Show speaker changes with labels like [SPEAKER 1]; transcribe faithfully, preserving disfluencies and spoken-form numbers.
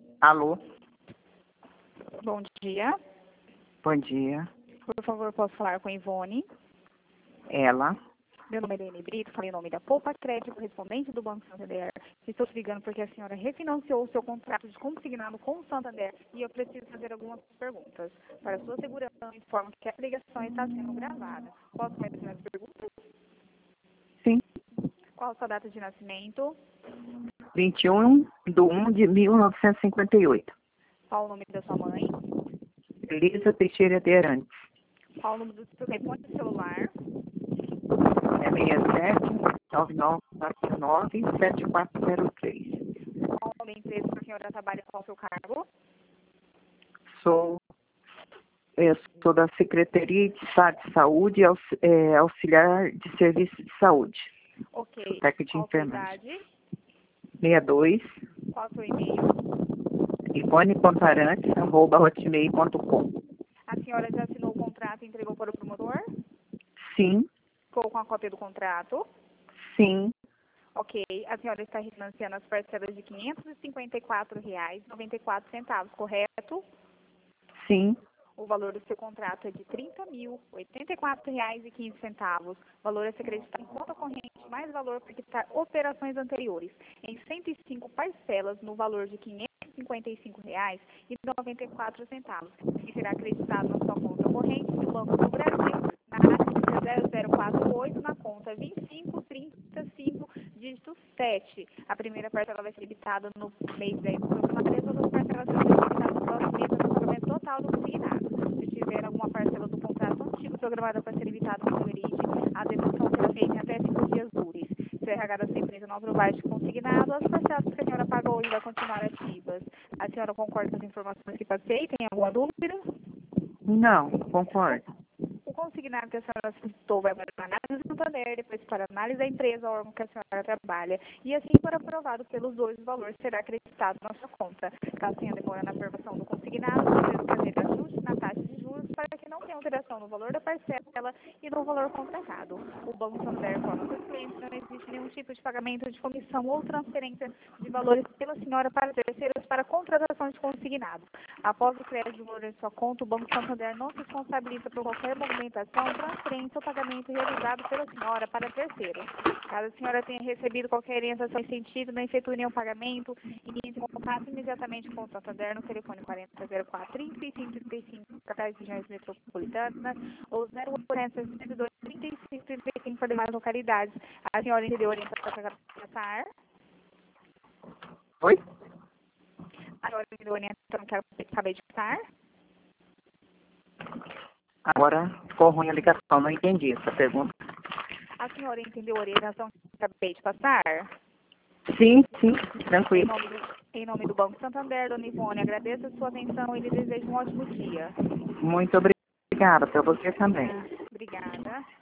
[SPEAKER 1] Alô,
[SPEAKER 2] Bom dia.
[SPEAKER 1] bom dia.
[SPEAKER 2] Por favor, posso falar com a Ivone?
[SPEAKER 1] Ela,
[SPEAKER 2] Meu nome é Helene Brito, falei em nome da Poupa Crédito, correspondente do Banco Santander. Estou te ligando porque a senhora refinanciou o seu contrato de consignado com o Santander e eu preciso fazer algumas perguntas. Para sua segurança, eu informo que a ligação está sendo gravada. Posso fazer as perguntas?
[SPEAKER 1] sim,
[SPEAKER 2] Qual a sua data de nascimento?
[SPEAKER 1] vinte e um de um de mil novecentos e cinquenta e oito.
[SPEAKER 2] Qual o nome da sua mãe?
[SPEAKER 1] Elisa Teixeira de Arantes.
[SPEAKER 2] Qual o número do seu telefone celular?
[SPEAKER 1] É seis sete nove nove quatro nove sete quatro zero três.
[SPEAKER 2] Qual o nome da empresa que a senhora trabalha com o seu cargo?
[SPEAKER 1] Sou, eu sou da Secretaria de Estado de Saúde e aux- é, auxiliar de serviço de saúde.
[SPEAKER 2] Ok.
[SPEAKER 1] Sou técnico de
[SPEAKER 2] Qual a sua
[SPEAKER 1] enfermagem.
[SPEAKER 2] idade?
[SPEAKER 1] sessenta e dois,
[SPEAKER 2] Qual o seu e-mail?
[SPEAKER 1] ivone ponto arantes arroba hotmail ponto com.
[SPEAKER 2] A senhora já assinou o contrato e entregou para o promotor?
[SPEAKER 1] Sim,
[SPEAKER 2] Ficou com a cópia do contrato?
[SPEAKER 1] sim,
[SPEAKER 2] Ok. A senhora está refinanciando as parcelas de quinhentos e cinquenta e quatro reais e noventa e quatro centavos, correto?
[SPEAKER 1] sim,
[SPEAKER 2] O valor do seu contrato é de trinta mil, oitenta e quatro reais e quinze centavos. Valor a ser acreditado em conta corrente, mais valor para quitar operações anteriores, em cento e cinco parcelas no valor de quinhentos e cinquenta e cinco reais e noventa e quatro centavos, que será acreditado na sua conta corrente do Banco do Brasil, na área zero zero quatro oito, na conta vinte e cinco trinta e cinco, dígito sete. A primeira parcela vai ser debitada no mês dez do programa, e as outras parcelas serão debitadas no próximo mês, até o pagamento total do consignado. Se tiver alguma parcela do contrato antigo programada para ser evitada no seu erite, a dedução será feita em até cinco dias úteis. Se a R H da sua empresa não aprovar este consignado, as parcelas que a senhora pagou hoje vão continuar ativas. A senhora concorda com as informações que passei? Tem alguma dúvida?
[SPEAKER 1] não, concordo.
[SPEAKER 2] O consignado que a senhora solicitou vai para a análise do Santander, depois para a análise da empresa, órgão que a senhora trabalha, e assim for aprovado pelos dois, o valor será acreditado na sua conta. Caso tenha demora na aprovação do consignado, precisa fazer ajustes na taxa de juros para que não tenha alteração no valor da parcela e no valor contratado. O Banco Santander informa aos seus clientes que não existe nenhum tipo de pagamento de comissão ou transferência de valores pela senhora para terceiros para contratação de consignado. Após o crédito de valor em sua conta, o Banco Santander não se responsabiliza por qualquer movimentação, transferência ou pagamento realizado pela senhora para terceiro. Caso a senhora tenha recebido qualquer orientação em sentido, não efetue nenhum pagamento, inicie contato imediatamente com o Santander no telefone quarenta zero quatro trinta e cinco trinta e cinco para as regiões metropolitanas ou zero oitocentos sessenta e dois trinta e cinco trinta e cinco para demais localidades. A senhora entendeu a orientação para passar?
[SPEAKER 1] Oi?
[SPEAKER 2] A senhora entendeu a orientação que eu acabei de passar?
[SPEAKER 1] Agora ficou ruim a ligação, não entendi essa pergunta.
[SPEAKER 2] A senhora entendeu a orientação que eu acabei de passar?
[SPEAKER 1] Sim, sim,
[SPEAKER 2] Em
[SPEAKER 1] tranquilo.
[SPEAKER 2] nome do, em nome do Banco Santander, dona Ivone, agradeço a sua atenção e lhe desejo um ótimo dia.
[SPEAKER 1] Muito obrigada para você também.
[SPEAKER 2] Obrigada.